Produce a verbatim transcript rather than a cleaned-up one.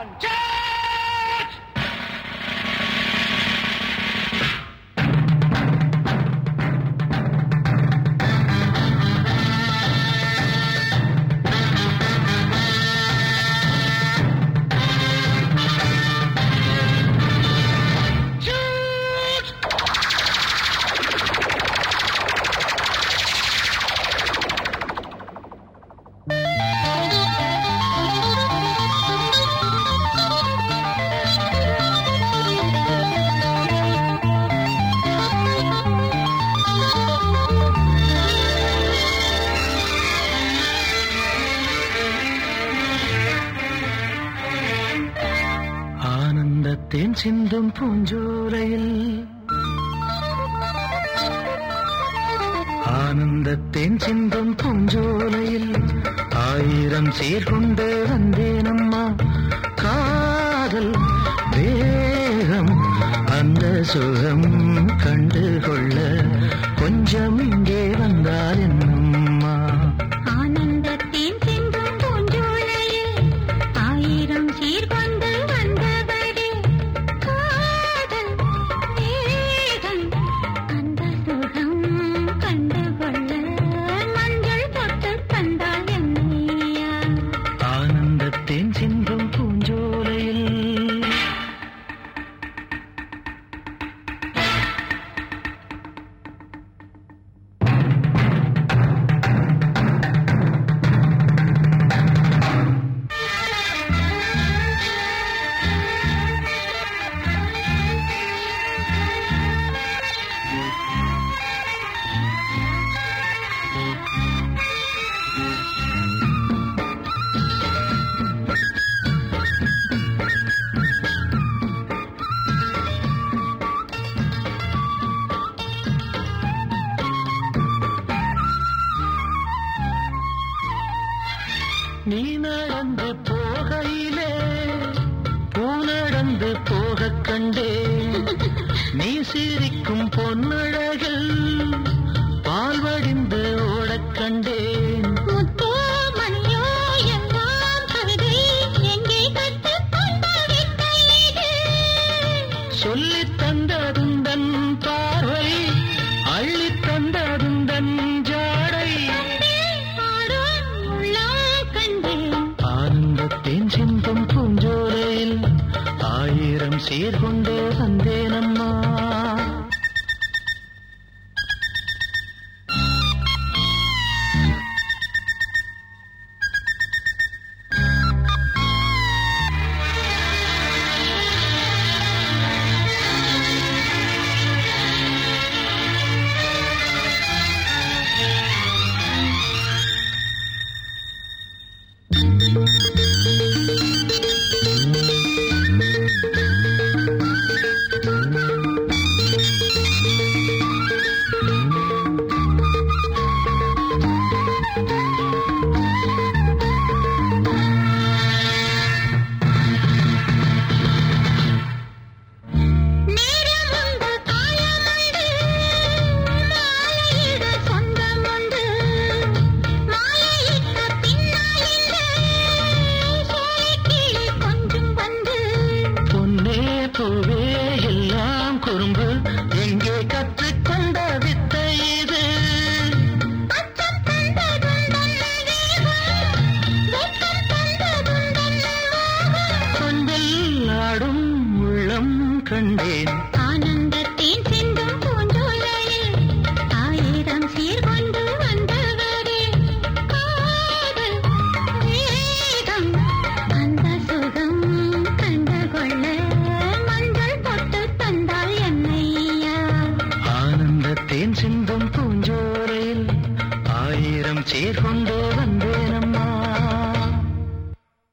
தேன் சிந்தும் பூஞ்சோலையில் ஆனந்த தேன் சிந்தும் பூஞ்சோலையில் ஆயிரம் சீர்கொண்டு வந்தேனம்மா. காதல் வேகம் அந்த சுகம் கண்டுகொள்ள கொஞ்சம் இங்கே வந்தால் என்னம்மா. நீ நடந்து போகையிலே பூ நடந்து போக கண்டே. நீ சிரிக்கும் பொன்னழகில் பால் வடிந்து ஓடக் கண்டேன். சொல்லித் தந்ததுந்தன் பார்வை அள்ளித் தந்ததுந்தன் ஜாடை. ஆனந்தத்தின் சிந்தும் பூஞ்சோலையில் ஆயிரம் சீர்கொண்டு வந்தேனம்மா. எல்லாம் குறும்பு எங்கே கற்றுக்கொண்ட வித்தை இது. கொண்டில் ஆடும் உள்ளம் கண்டேன். ஆனந்தத்தின் சிந்தும் பூஞ்சோலையில் ஆயிரம் சீர்கொண்டு வந்தவரே. காதல் வேகம் அந்த சுகம் கண்டுகொள்ள மஞ்சள் போட்டு தந்தால் என்னையா. ஆனந்தத்தின்